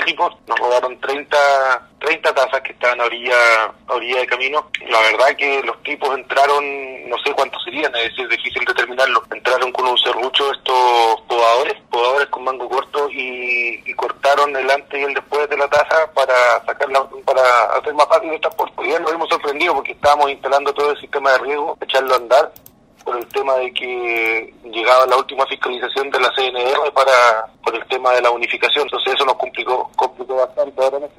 tipos, nos robaron 30 tazas que estaban a orilla de camino. La verdad que los tipos entraron, no sé cuántos serían, es difícil determinarlo. Entraron con un serrucho estos podadores con mango corto y cortaron el antes y el después de la taza para sacarla, para hacer más fácil el transporte. Hoy día nos hemos sorprendido porque estábamos instalando todo el sistema de riego, echarlo a andar, por el tema de que llegaba la última fiscalización de la CNR por el tema de la unificación. Entonces eso nos complicó bastante. Ahora